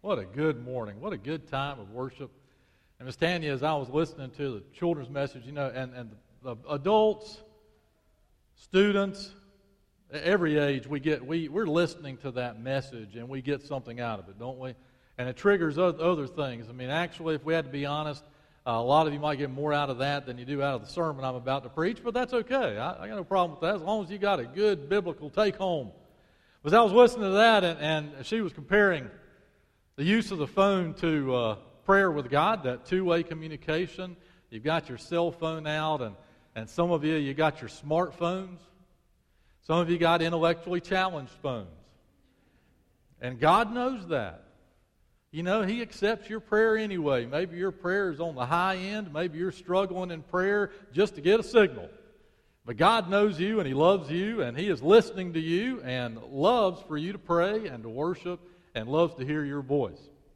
What a good morning. What a good time of worship. And Miss Tanya, as I was listening to the children's message, and the adults, students, every age, we're listening to that message and we get something out of it, don't we? And it triggers other things. I mean, actually, if we had to be honest, a lot of you might get more out of that than you do out of the sermon I'm about to preach, but that's okay. I got no problem with that as long as you got a good biblical take-home. But I was listening to that, and she was comparing the use of the phone to prayer with God, that two-way communication. You've got your cell phone out, and some of you got your smartphones. Some of you got intellectually challenged phones. And God knows that. You know, He accepts your prayer anyway. Maybe your prayer is on the high end. Maybe you're struggling in prayer just to get a signal. But God knows you, and He loves you, and He is listening to you, and loves for you to pray and to worship, and loves to hear your voice.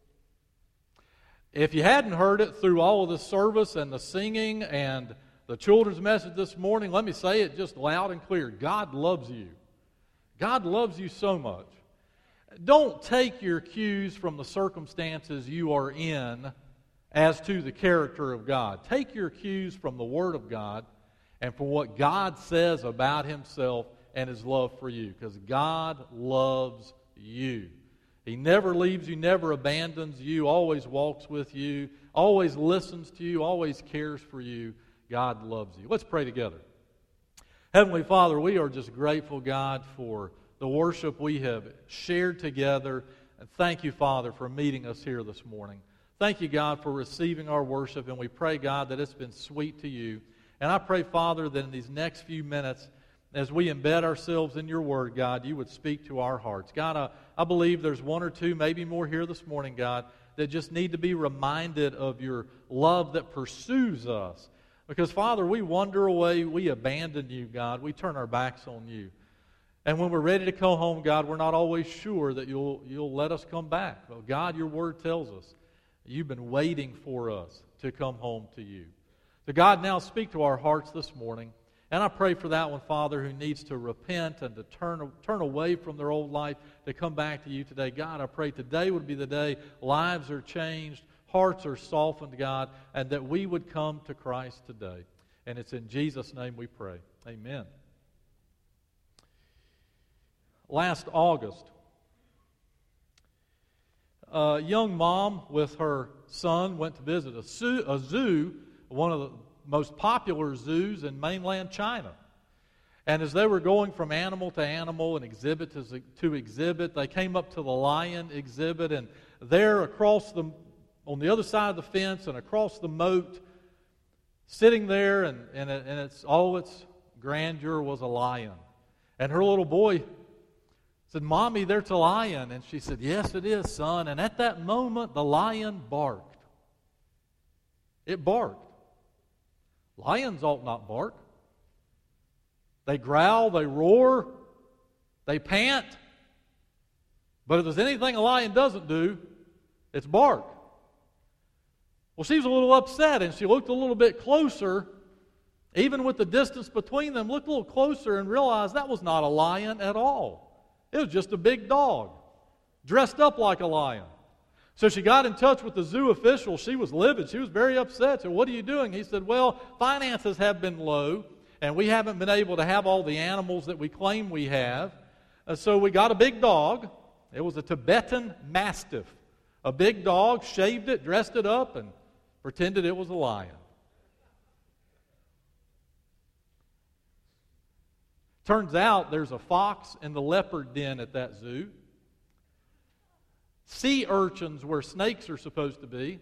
If you hadn't heard it through all of this service and the singing and the children's message this morning, let me say it just loud and clear. God loves you. God loves you so much. Don't take your cues from the circumstances you are in as to the character of God. Take your cues from the Word of God and from what God says about Himself and His love for you, because God loves you. He never leaves you, never abandons you, always walks with you, always listens to you, always cares for you. God loves you. Let's pray together. Heavenly Father, we are just grateful, God, for the worship we have shared together. And thank you, Father, for meeting us here this morning. Thank you, God, for receiving our worship. And we pray, God, that it's been sweet to you. And I pray, Father, that in these next few minutes, as we embed ourselves in your word, God, you would speak to our hearts. God, I believe there's one or two, maybe more here this morning, God, that just need to be reminded of your love that pursues us. Because, Father, we wander away, we abandon you, God. We turn our backs on you. And when we're ready to come home, God, we're not always sure that you'll let us come back. But, God, your word tells us you've been waiting for us to come home to you. So, God, now speak to our hearts this morning. And I pray for that one, Father, who needs to repent and to turn away from their old life to come back to you today. God, I pray today would be the day lives are changed, hearts are softened, God, and that we would come to Christ today. And it's in Jesus' name we pray. Amen. Last August, a young mom with her son went to visit a zoo, one of the most popular zoos in mainland China. And as they were going from animal to animal and exhibit to exhibit, they came up to the lion exhibit, and there on the other side of the fence and across the moat, sitting there and its all its grandeur was a lion. And her little boy said, "Mommy, there's a lion." And she said, "Yes, it is, son." And at that moment, the lion barked. It barked. Lions ought not bark. They growl, they roar, they pant. But if there's anything a lion doesn't do, it's bark. Well, she was a little upset, and she looked a little bit closer, even with the distance between them, looked a little closer and realized that was not a lion at all. It was just a big dog, dressed up like a lion. So she got in touch with the zoo official. She was livid. She was very upset. So, "What are you doing?" He said, "Well, finances have been low, and we haven't been able to have all the animals that we claim we have. So we got a big dog. It was a Tibetan Mastiff. A big dog, shaved it, dressed it up, and pretended it was a lion." Turns out there's a fox in the leopard den at that zoo. Sea urchins where snakes are supposed to be.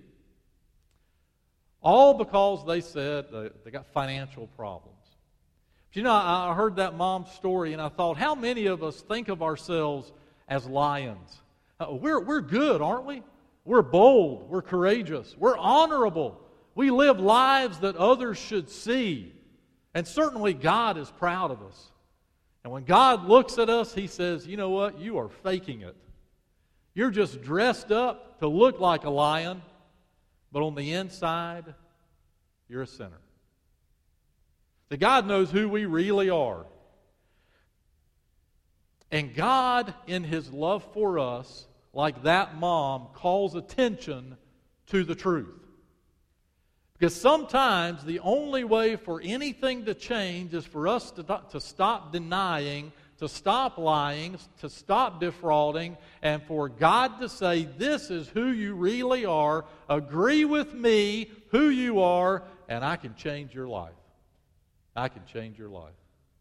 All because they said they got financial problems. But you know, I heard that mom's story and I thought, how many of us think of ourselves as lions? We're good, aren't we? We're bold. We're courageous. We're honorable. We live lives that others should see. And certainly God is proud of us. And when God looks at us, He says, "You know what? You are faking it. You're just dressed up to look like a lion, but on the inside, you're a sinner." That God knows who we really are. And God, in His love for us, like that mom calls attention to the truth. Because sometimes the only way for anything to change is for us to stop denying, to stop lying, to stop defrauding, and for God to say, this is who you really are, agree with me, who you are, and I can change your life. I can change your life.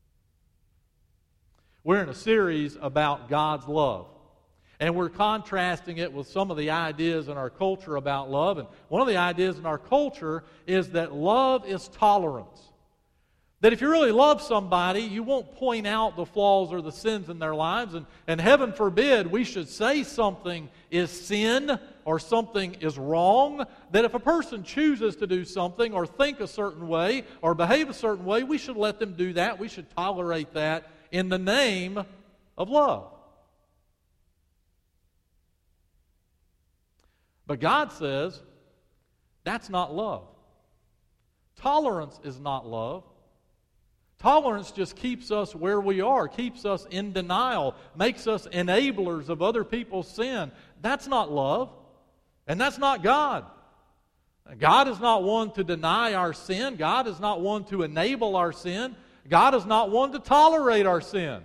We're in a series about God's love. And we're contrasting it with some of the ideas in our culture about love. And one of the ideas in our culture is that love is tolerance. That if you really love somebody, you won't point out the flaws or the sins in their lives. And heaven forbid we should say something is sin or something is wrong. That if a person chooses to do something or think a certain way or behave a certain way, we should let them do that. We should tolerate that in the name of love. But God says, that's not love. Tolerance is not love. Tolerance just keeps us where we are, keeps us in denial, makes us enablers of other people's sin. That's not love, and that's not God. God is not one to deny our sin. God is not one to enable our sin. God is not one to tolerate our sin.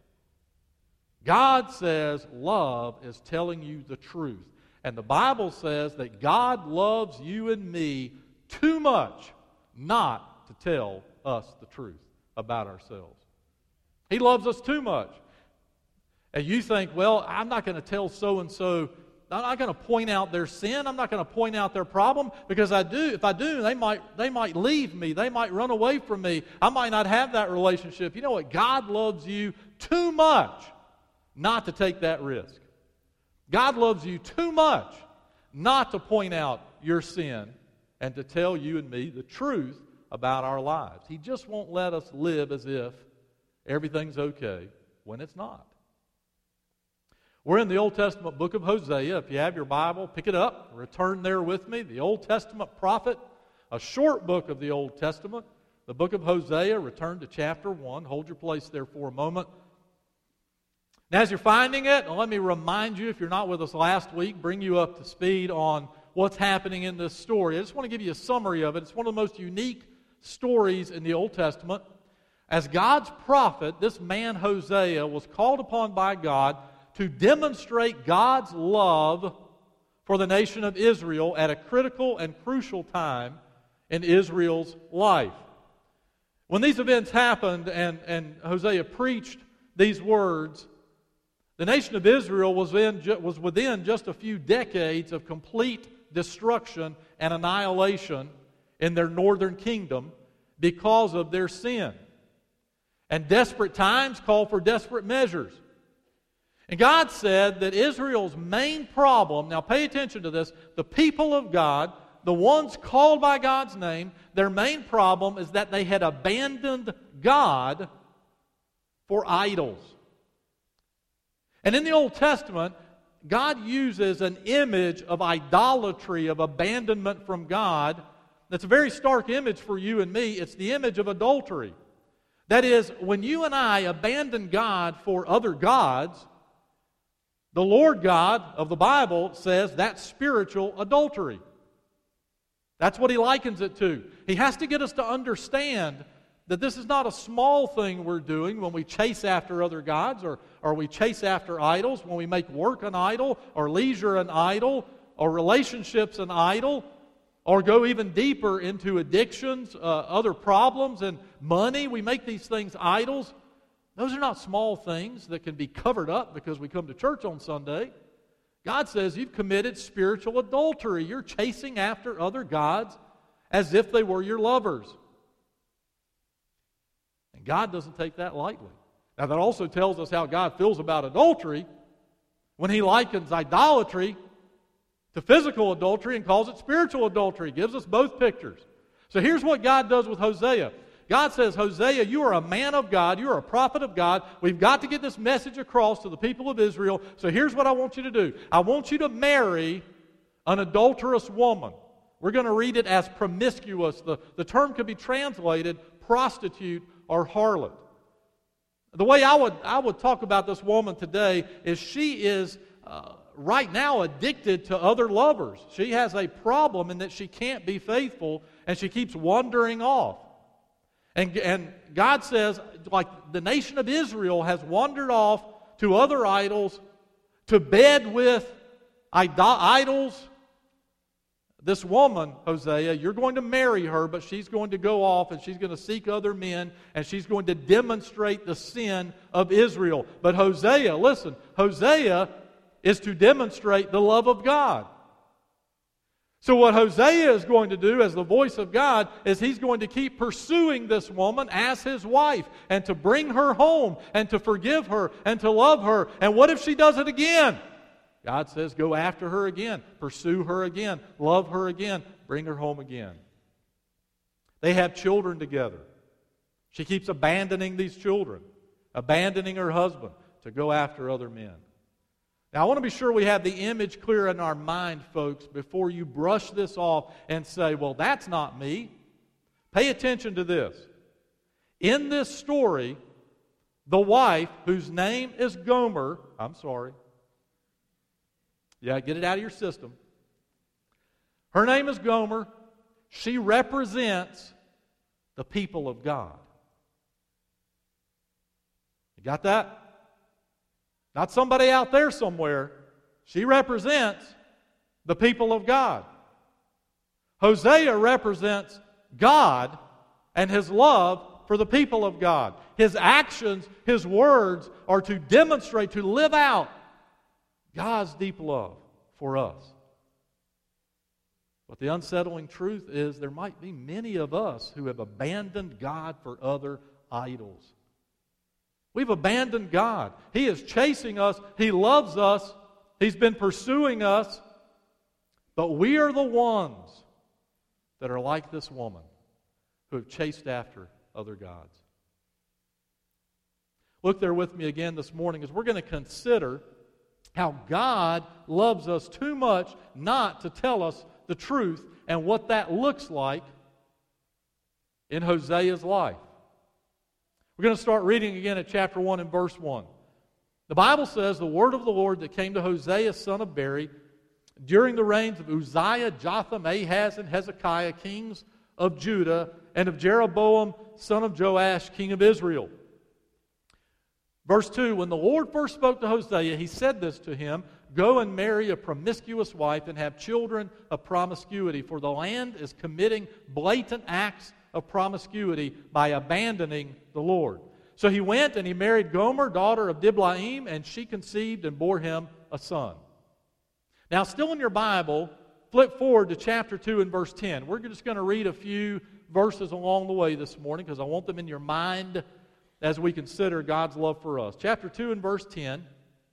God says love is telling you the truth. And the Bible says that God loves you and me too much not to tell us the truth about ourselves. He loves us too much. And you think, well, I'm not going to tell so-and-so, I'm not going to point out their sin, I'm not going to point out their problem, because if I do, they might leave me, they might run away from me, I might not have that relationship. You know what? God loves you too much not to take that risk. God loves you too much not to point out your sin and to tell you and me the truth about our lives. He just won't let us live as if everything's okay when it's not. We're in the Old Testament book of Hosea. If you have your Bible, pick it up, return there with me. The Old Testament prophet, a short book of the Old Testament, the book of Hosea. Return to chapter 1. Hold your place there for a moment. Now, as you're finding it, let me remind you, if you're not with us last week, bring you up to speed on what's happening in this story. I just want to give you a summary of it. It's one of the most unique stories in the Old Testament. As God's prophet, this man Hosea was called upon by God to demonstrate God's love for the nation of Israel at a critical and crucial time in Israel's life. When these events happened and Hosea preached these words, the nation of Israel was within just a few decades of complete destruction and annihilation in their northern kingdom because of their sin. And desperate times call for desperate measures. And God said that Israel's main problem, now pay attention to this, the people of God, the ones called by God's name, their main problem is that they had abandoned God for idols. And in the Old Testament, God uses an image of idolatry, of abandonment from God. That's a very stark image for you and me. It's the image of adultery. That is, when you and I abandon God for other gods, the Lord God of the Bible says that's spiritual adultery. That's what He likens it to. He has to get us to understand that this is not a small thing we're doing when we chase after other gods or we chase after idols, when we make work an idol or leisure an idol or relationships an idol or go even deeper into addictions, other problems and money. We make these things idols. Those are not small things that can be covered up because we come to church on Sunday. God says you've committed spiritual adultery. You're chasing after other gods as if they were your lovers. And God doesn't take that lightly. Now that also tells us how God feels about adultery when He likens idolatry to physical adultery and calls it spiritual adultery. He gives us both pictures. So here's what God does with Hosea. God says, Hosea, you are a man of God. You are a prophet of God. We've got to get this message across to the people of Israel. So here's what I want you to do. I want you to marry an adulterous woman. We're going to read it as promiscuous. The term could be translated prostitute or harlot. The way I would talk about this woman today is she is right now addicted to other lovers. She has a problem in that she can't be faithful, and she keeps wandering off. And God says, like the nation of Israel has wandered off to other idols, to bed with idols. This woman, Hosea, you're going to marry her, but she's going to go off and she's going to seek other men, and she's going to demonstrate the sin of Israel. But Hosea, listen, Hosea is to demonstrate the love of God. So what Hosea is going to do as the voice of God is he's going to keep pursuing this woman as his wife, and to bring her home, and to forgive her, and to love her. And what if she does it again? God says, go after her again, pursue her again, love her again, bring her home again. They have children together. She keeps abandoning these children, abandoning her husband to go after other men. Now, I want to be sure we have the image clear in our mind, folks, before you brush this off and say, well, that's not me. Pay attention to this. In this story, the wife, whose name is Gomer, get it out of your system. Her name is Gomer. She represents the people of God. You got that? Not somebody out there somewhere. She represents the people of God. Hosea represents God and His love for the people of God. His actions, His words are to demonstrate, to live out God's deep love for us. But the unsettling truth is there might be many of us who have abandoned God for other idols. We've abandoned God. He is chasing us. He loves us. He's been pursuing us. But we are the ones that are like this woman who have chased after other gods. Look there with me again this morning as we're going to consider how God loves us too much not to tell us the truth and what that looks like in Hosea's life. We're going to start reading again at chapter 1 and verse 1. The Bible says, the word of the Lord that came to Hosea, son of Beeri, during the reigns of Uzziah, Jotham, Ahaz, and Hezekiah, kings of Judah, and of Jeroboam, son of Joash, king of Israel. Verse 2, when the Lord first spoke to Hosea, He said this to him, go and marry a promiscuous wife and have children of promiscuity, for the land is committing blatant acts of promiscuity by abandoning the Lord. So he went and he married Gomer, daughter of Diblaim, and she conceived and bore him a son. Now, still in your Bible, flip forward to chapter 2 and verse 10. We're just going to read a few verses along the way this morning because I want them in your mind as we consider God's love for us. Chapter 2 and verse 10.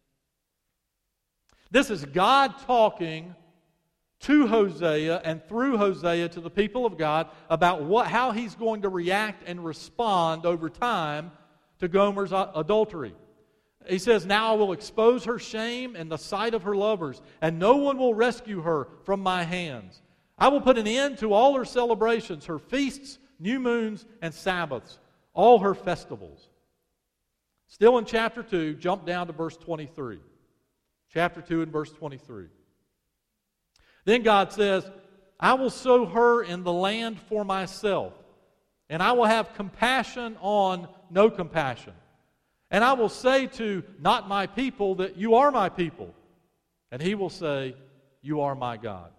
This is God talking to Hosea and through Hosea to the people of God about how he's going to react and respond over time to Gomer's adultery. He says, now I will expose her shame in the sight of her lovers, and no one will rescue her from my hands. I will put an end to all her celebrations, her feasts, new moons, and Sabbaths, all her festivals. Still in chapter 2, jump down to verse 23. Chapter 2 and verse 23. Then God says, I will sow her in the land for myself, and I will have compassion on no compassion. And I will say to not my people that you are my people, and He will say, you are my God.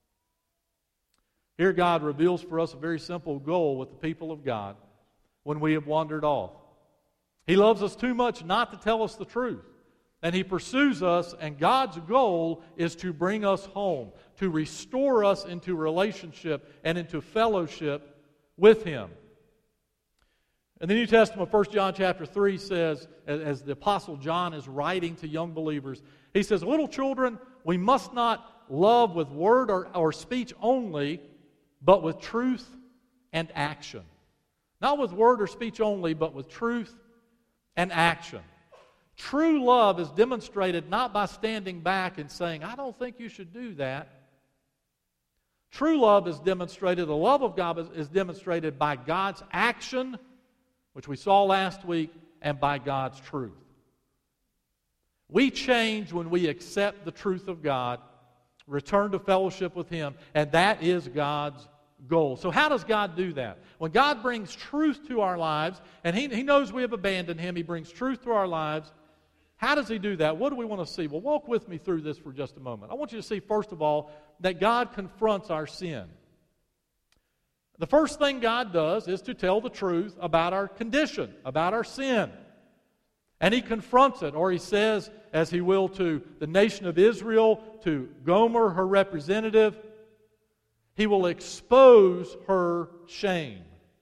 Here God reveals for us a very simple goal with the people of God when we have wandered off. He loves us too much not to tell us the truth. And He pursues us, and God's goal is to bring us home, to restore us into relationship and into fellowship with Him. In the New Testament, 1 John chapter 3 says, as the Apostle John is writing to young believers, he says, little children, we must not love with word or speech only, but with truth and action. Not with word or speech only, but with truth and action. True love is demonstrated not by standing back and saying, I don't think you should do that. True love is demonstrated, the love of God is demonstrated by God's action, which we saw last week, and by God's truth. We change when we accept the truth of God, return to fellowship with Him, and that is God's goal. So how does God do that? When God brings truth to our lives, and He knows we have abandoned Him, He brings truth to our lives, how does He do that? What do we want to see? Well, walk with me through this for just a moment. I want you to see, first of all, that God confronts our sin. The first thing God does is to tell the truth about our condition, about our sin. And He confronts it, or He says, as He will to the nation of Israel, to Gomer, her representative, He will expose her shame.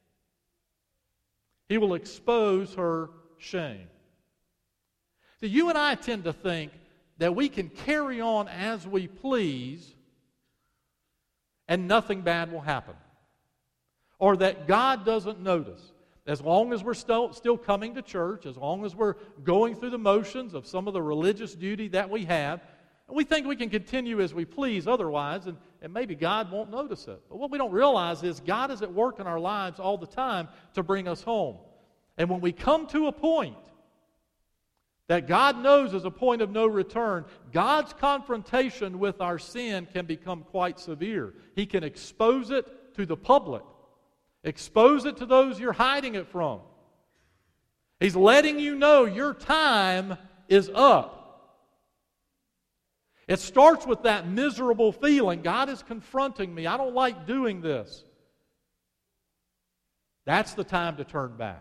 He will expose her shame. See, you and I tend to think that we can carry on as we please and nothing bad will happen. Or that God doesn't notice. As long as we're still coming to church, as long as we're going through the motions of some of the religious duty that we have, and we think we can continue as we please otherwise, and maybe God won't notice it. But what we don't realize is God is at work in our lives all the time to bring us home. And when we come to a point that God knows is a point of no return, God's confrontation with our sin can become quite severe. He can expose it to the public. Expose it to those you're hiding it from. He's letting you know your time is up. It starts with that miserable feeling. God is confronting me. I don't like doing this. That's the time to turn back.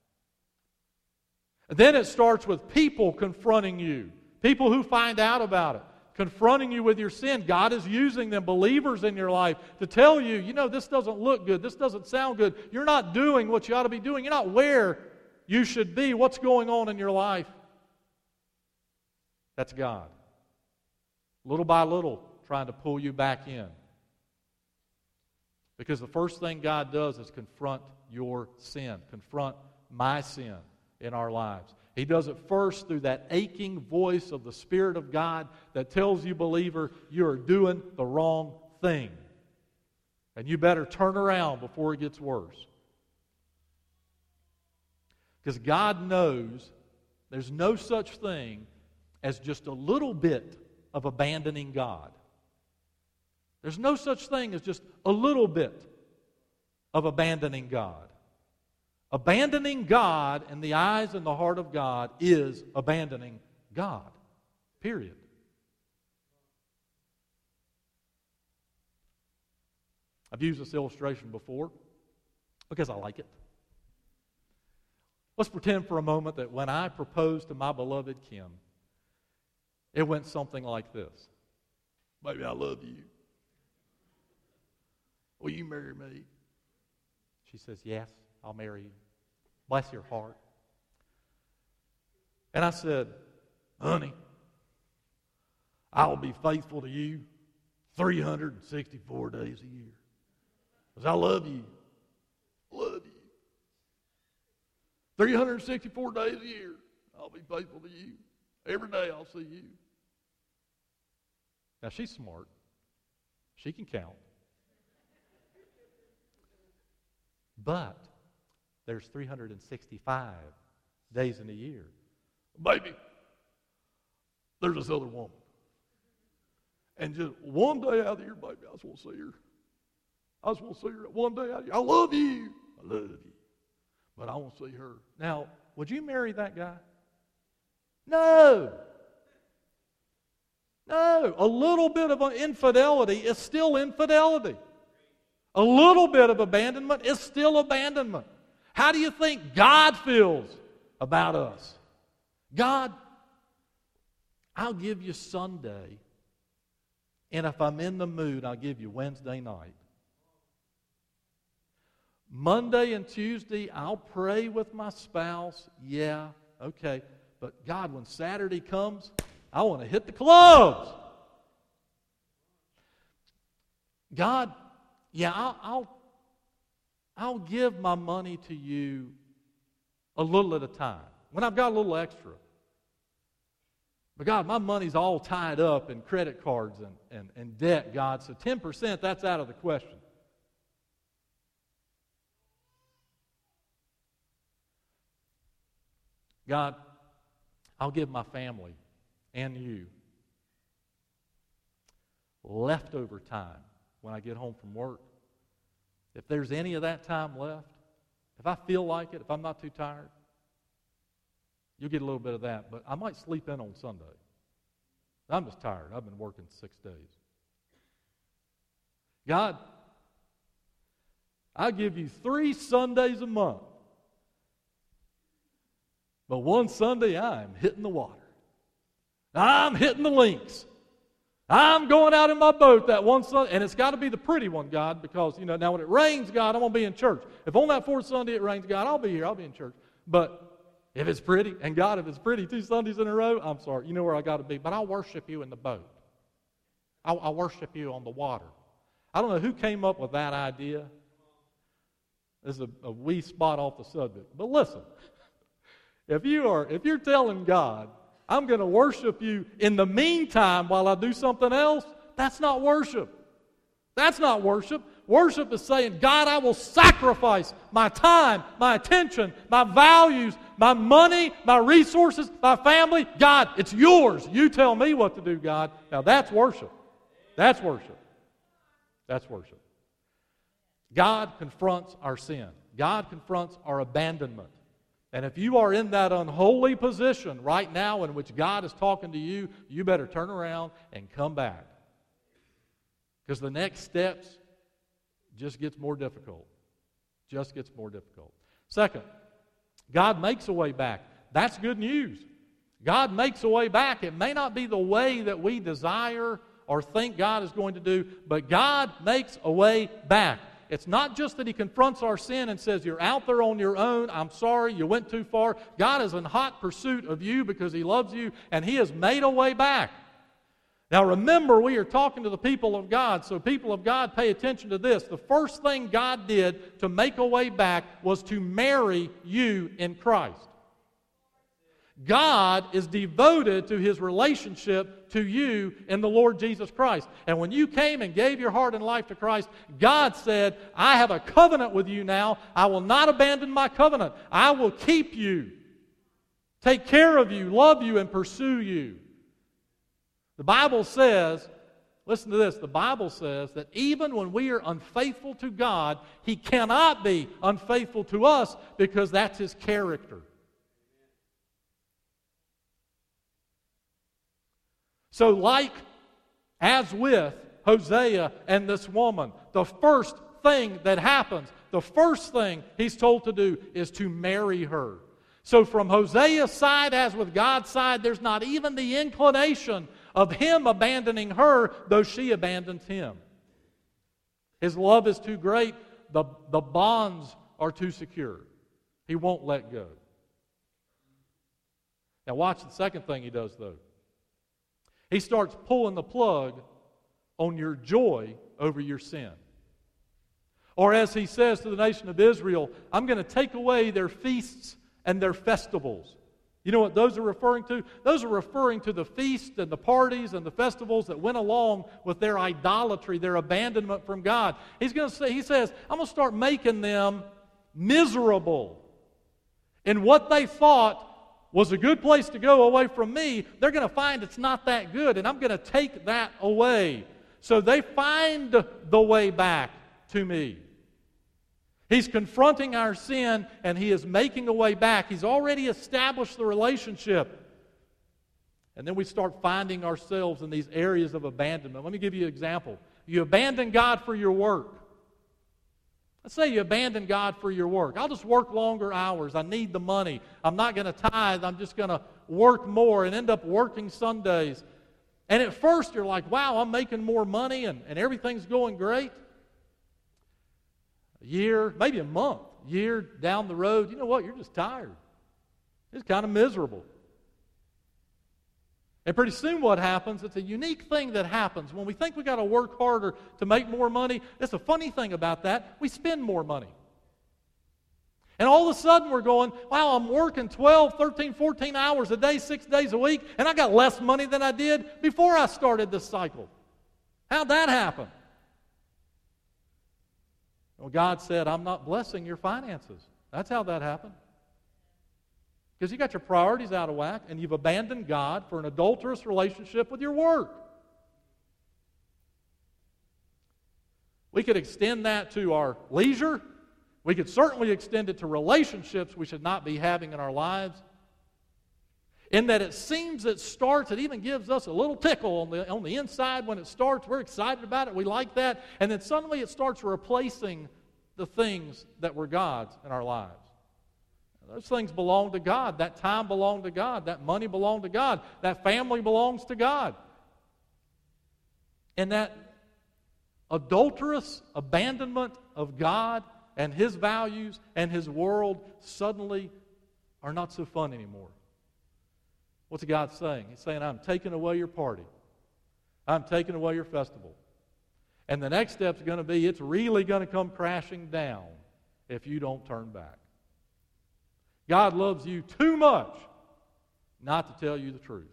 And then it starts with people confronting you. People who find out about it. Confronting you with your sin. God is using them, believers in your life, to tell you, this doesn't look good. This doesn't sound good. You're not doing what you ought to be doing. You're not where you should be. What's going on in your life? That's God. Little by little, trying to pull you back in. Because the first thing God does is confront your sin. Confront my sin in our lives. He does it first through that aching voice of the Spirit of God that tells you, believer, you are doing the wrong thing. And you better turn around before it gets worse. Because God knows there's no such thing as just a little bit of abandoning God. There's no such thing as just a little bit of abandoning God. Abandoning God in the eyes and the heart of God is abandoning God. Period. I've used this illustration before because I like it. Let's pretend for a moment that when I proposed to my beloved Kim, it went something like this. Baby, I love you. Will you marry me? She says, yes, I'll marry you. Bless your heart. And I said, honey, I will be faithful to you 364 days a year. Because I love you. Love you. 364 days a year, I'll be faithful to you. Every day I'll see you. Now she's smart. She can count. But there's 365 days in a year. Baby, there's this other woman. And just one day out of the year, baby, I just want to see her. I just want to see her one day out of the year. I love you. I love you. But I want to see her. Now, would you marry that guy? No. No. A little bit of infidelity is still infidelity. A little bit of abandonment is still abandonment. How do you think God feels about us? God, I'll give you Sunday, and if I'm in the mood, I'll give you Wednesday night. Monday and Tuesday, I'll pray with my spouse. Yeah, okay. But God, when Saturday comes, I want to hit the clubs. God, yeah, I'll give my money to you a little at a time, when I've got a little extra. But God, my money's all tied up in credit cards and debt, God, so 10%, that's out of the question. God, I'll give my family and you. Leftover time when I get home from work. If there's any of that time left, if I feel like it, if I'm not too tired, you'll get a little bit of that. But I might sleep in on Sunday. I'm just tired. I've been working 6 days. God, I give you 3 Sundays a month. But one Sunday, I am hitting the water. I'm hitting the links. I'm going out in my boat that one Sunday. And it's got to be the pretty one, God, because, now when it rains, God, I'm going to be in church. If on that 4th Sunday it rains, God, I'll be here. I'll be in church. But if it's pretty, and God, if it's pretty 2 Sundays in a row, I'm sorry. You know where I got to be. But I'll worship you in the boat. I'll worship you on the water. I don't know who came up with that idea. This is a wee spot off the subject. But listen, if you're telling God, I'm going to worship you in the meantime while I do something else, that's not worship. That's not worship. Worship is saying, God, I will sacrifice my time, my attention, my values, my money, my resources, my family. God, it's yours. You tell me what to do, God. Now that's worship. That's worship. That's worship. God confronts our sin. God confronts our abandonment. And if you are in that unholy position right now in which God is talking to you, you better turn around and come back. Because the next steps just gets more difficult. Just gets more difficult. Second, God makes a way back. That's good news. God makes a way back. It may not be the way that we desire or think God is going to do, but God makes a way back. It's not just that He confronts our sin and says, you're out there on your own, I'm sorry, you went too far. God is in hot pursuit of you because He loves you, and He has made a way back. Now remember, we are talking to the people of God, so people of God, pay attention to this. The first thing God did to make a way back was to marry you in Christ. God is devoted to His relationship to you in the Lord Jesus Christ. And when you came and gave your heart and life to Christ, God said, I have a covenant with you now. I will not abandon my covenant. I will keep you, take care of you, love you, and pursue you. The Bible says, listen to this, the Bible says that even when we are unfaithful to God, He cannot be unfaithful to us because that's His character. So like as with Hosea and this woman, the first thing that happens, the first thing he's told to do is to marry her. So from Hosea's side, as with God's side, there's not even the inclination of him abandoning her, though she abandons him. His love is too great. The bonds are too secure. He won't let go. Now watch the second thing he does, though. He starts pulling the plug on your joy over your sin. Or as he says to the nation of Israel, I'm going to take away their feasts and their festivals. You know what those are referring to? Those are referring to the feasts and the parties and the festivals that went along with their idolatry, their abandonment from God. He says, I'm going to start making them miserable in what they thought was a good place to go away from me. They're going to find it's not that good, and I'm going to take that away. So they find the way back to me. He's confronting our sin, and He is making a way back. He's already established the relationship. And then we start finding ourselves in these areas of abandonment. Let me give you an example. You abandon God for your work. Let's say you abandon God for your work. I'll just work longer hours. I need the money. I'm not going to tithe. I'm just going to work more and end up working Sundays. And at first you're like, wow, I'm making more money and everything's going great. A year, maybe a month, year down the road, you know what? You're just tired. It's kind of miserable. And pretty soon what happens, it's a unique thing that happens. When we think we've got to work harder to make more money, it's a funny thing about that. We spend more money. And all of a sudden we're going, wow, I'm working 12, 13, 14 hours a day, 6 days a week, and I got less money than I did before I started this cycle. How'd that happen? Well, God said, I'm not blessing your finances. That's how that happened. Because you got your priorities out of whack and you've abandoned God for an adulterous relationship with your work. We could extend that to our leisure. We could certainly extend it to relationships we should not be having in our lives. In that it seems it starts, it even gives us a little tickle on the inside when it starts. We're excited about it. We like that. And then suddenly it starts replacing the things that were God's in our lives. Those things belong to God. That time belonged to God. That money belonged to God. That family belongs to God. And that adulterous abandonment of God and His values and His world suddenly are not so fun anymore. What's God saying? He's saying, I'm taking away your party. I'm taking away your festival. And the next step's going to be, it's really going to come crashing down if you don't turn back. God loves you too much not to tell you the truth.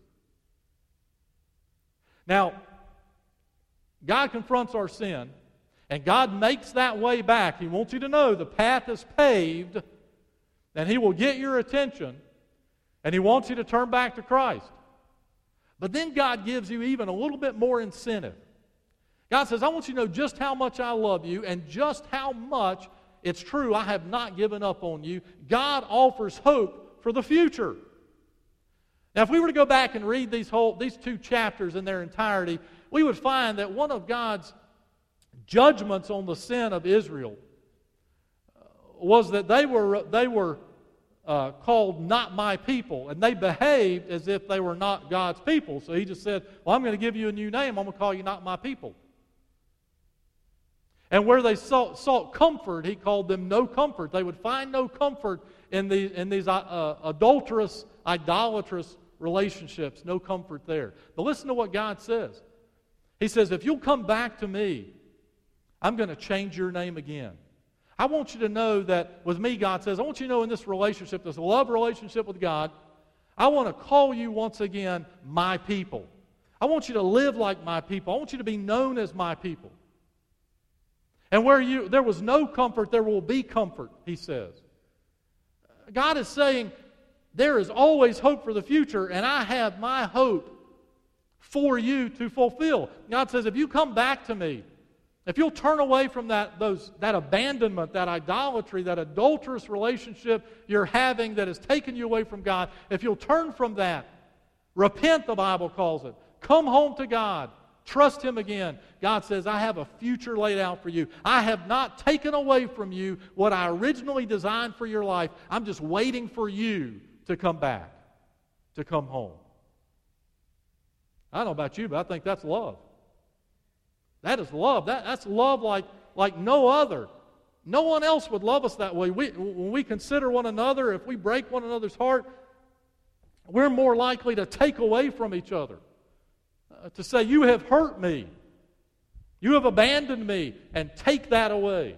Now, God confronts our sin, and God makes that way back. He wants you to know the path is paved, and He will get your attention, and He wants you to turn back to Christ. But then God gives you even a little bit more incentive. God says, I want you to know just how much I love you and just how much it's true I have not given up on you. God offers hope for the future. Now, if we were to go back and read these two chapters in their entirety, we would find that one of God's judgments on the sin of Israel was that they were called not my people, and they behaved as if they were not God's people. So He just said, well, I'm going to give you a new name. I'm going to call you not my people. And where they sought comfort, He called them no comfort. They would find no comfort in these adulterous, idolatrous relationships. No comfort there. But listen to what God says. He says, if you'll come back to me, I'm going to change your name again. I want you to know that with me, God says, I want you to know in this relationship, this love relationship with God, I want to call you once again my people. I want you to live like my people. I want you to be known as my people. And where there was no comfort, there will be comfort, He says. God is saying, there is always hope for the future, and I have my hope for you to fulfill. God says, if you come back to me, if you'll turn away from that abandonment, that idolatry, that adulterous relationship you're having that has taken you away from God, if you'll turn from that, repent, the Bible calls it, come home to God, trust Him again, God says, I have a future laid out for you. I have not taken away from you what I originally designed for your life. I'm just waiting for you to come back, to come home. I don't know about you, but I think that's love. That is love. That's love like no other. No one else would love us that way. When we consider one another, if we break one another's heart, we're more likely to take away from each other. To say, you have hurt me. You have abandoned me, and take that away.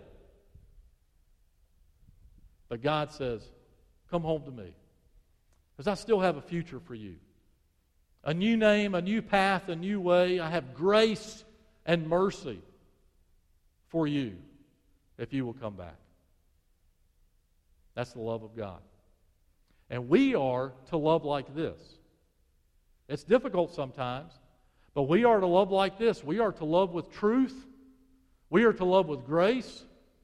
But God says, come home to me, because I still have a future for you. A new name, a new path, a new way. I have grace and mercy for you if you will come back. That's the love of God. And we are to love like this. It's difficult sometimes, but we are to love like this. We are to love with truth. We are to love with grace.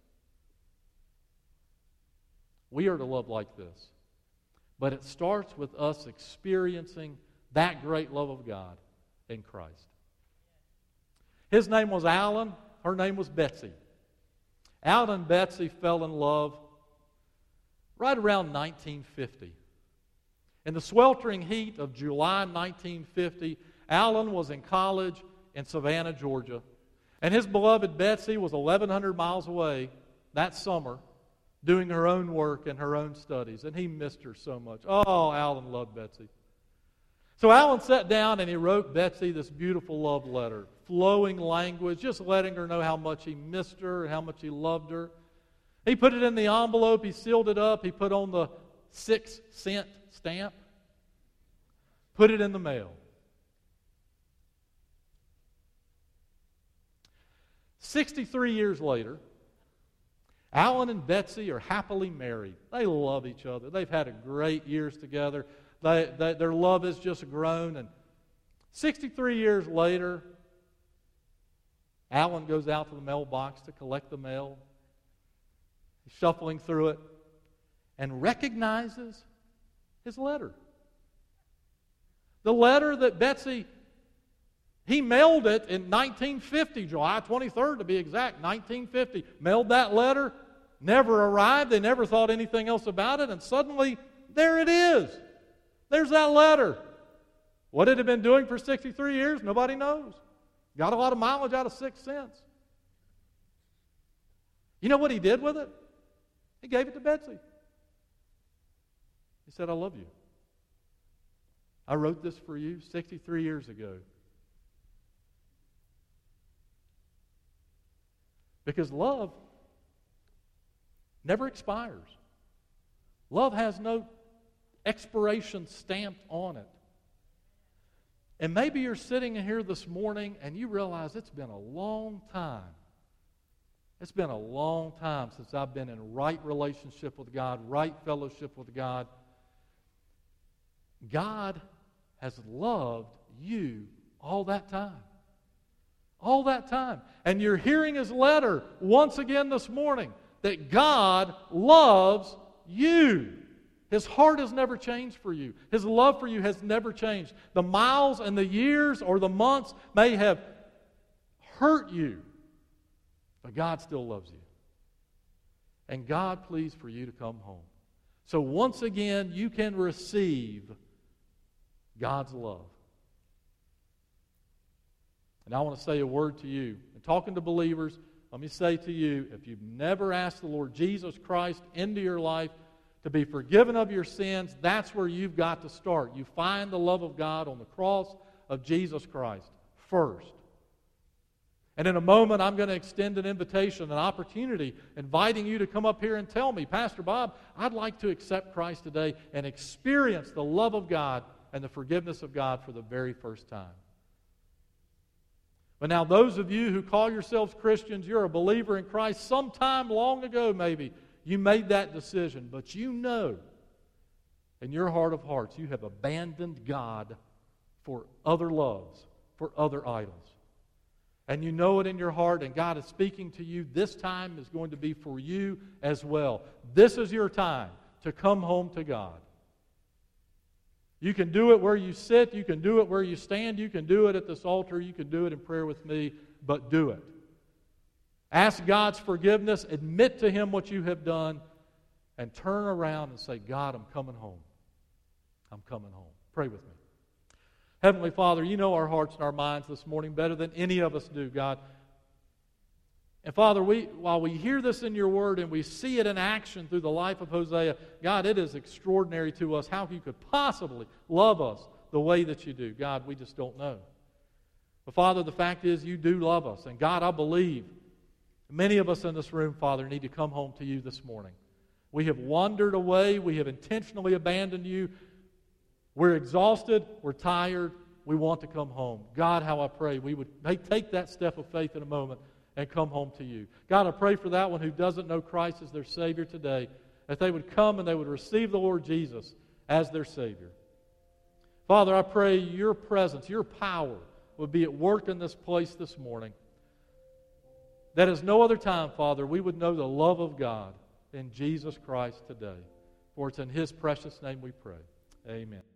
We are to love like this. But it starts with us experiencing that great love of God in Christ. His name was Alan. Her name was Betsy. Alan and Betsy fell in love right around 1950. In the sweltering heat of July 1950, Alan was in college in Savannah, Georgia, and his beloved Betsy was 1,100 miles away that summer doing her own work and her own studies, and he missed her so much. Oh, Alan loved Betsy. So Alan sat down and he wrote Betsy this beautiful love letter, flowing language, just letting her know how much he missed her and how much he loved her. He put it in the envelope, he sealed it up, he put on the 6-cent stamp, put it in the mail. 63 years later, Alan and Betsy are happily married. They love each other. They've had a great years together. Their love has just grown. And 63 years later, Alan goes out to the mailbox to collect the mail. He's shuffling through it and recognizes his letter. The letter that Betsy, he mailed it in 1950, July 23rd to be exact, 1950. Mailed that letter, never arrived. They never thought anything else about it, and suddenly, there it is. There's that letter. What had it been doing for 63 years? Nobody knows. Got a lot of mileage out of 6 cents. You know what he did with it? He gave it to Betsy. He said, I love you. I wrote this for you 63 years ago. Because love never expires. Love has no expiration stamped on it. And maybe you're sitting in here this morning and you realize it's been a long time. It's been a long time since I've been in right relationship with God, right fellowship with God. God has loved you all that time. All that time. And you're hearing His letter once again this morning that God loves you. His heart has never changed for you. His love for you has never changed. The miles and the years or the months may have hurt you, but God still loves you. And God pleads for you to come home. So once again, you can receive God's love. And I want to say a word to you. And talking to believers, let me say to you, if you've never asked the Lord Jesus Christ into your life to be forgiven of your sins, that's where you've got to start. You find the love of God on the cross of Jesus Christ first. And in a moment, I'm going to extend an invitation, an opportunity, inviting you to come up here and tell me, Pastor Bob, I'd like to accept Christ today and experience the love of God and the forgiveness of God for the very first time. But now those of you who call yourselves Christians, you're a believer in Christ, sometime long ago maybe, you made that decision, but you know in your heart of hearts you have abandoned God for other loves, for other idols. And you know it in your heart, and God is speaking to you. This time is going to be for you as well. This is your time to come home to God. You can do it where you sit. You can do it where you stand. You can do it at this altar. You can do it in prayer with me, but do it. Ask God's forgiveness. Admit to Him what you have done, and turn around and say, God, I'm coming home. I'm coming home. Pray with me. Heavenly Father, you know our hearts and our minds this morning better than any of us do, God. And Father, while we hear this in your word and we see it in action through the life of Hosea, God, it is extraordinary to us how you could possibly love us the way that you do. God, we just don't know. But Father, the fact is you do love us. And God, I believe many of us in this room, Father, need to come home to you this morning. We have wandered away. We have intentionally abandoned you. We're exhausted. We're tired. We want to come home. God, how I pray we would take that step of faith in a moment and come home to you. God, I pray for that one who doesn't know Christ as their Savior today, that they would come and they would receive the Lord Jesus as their Savior. Father, I pray your presence, your power would be at work in this place this morning. That as no other time, Father, we would know the love of God in Jesus Christ today. For it's in His precious name we pray. Amen.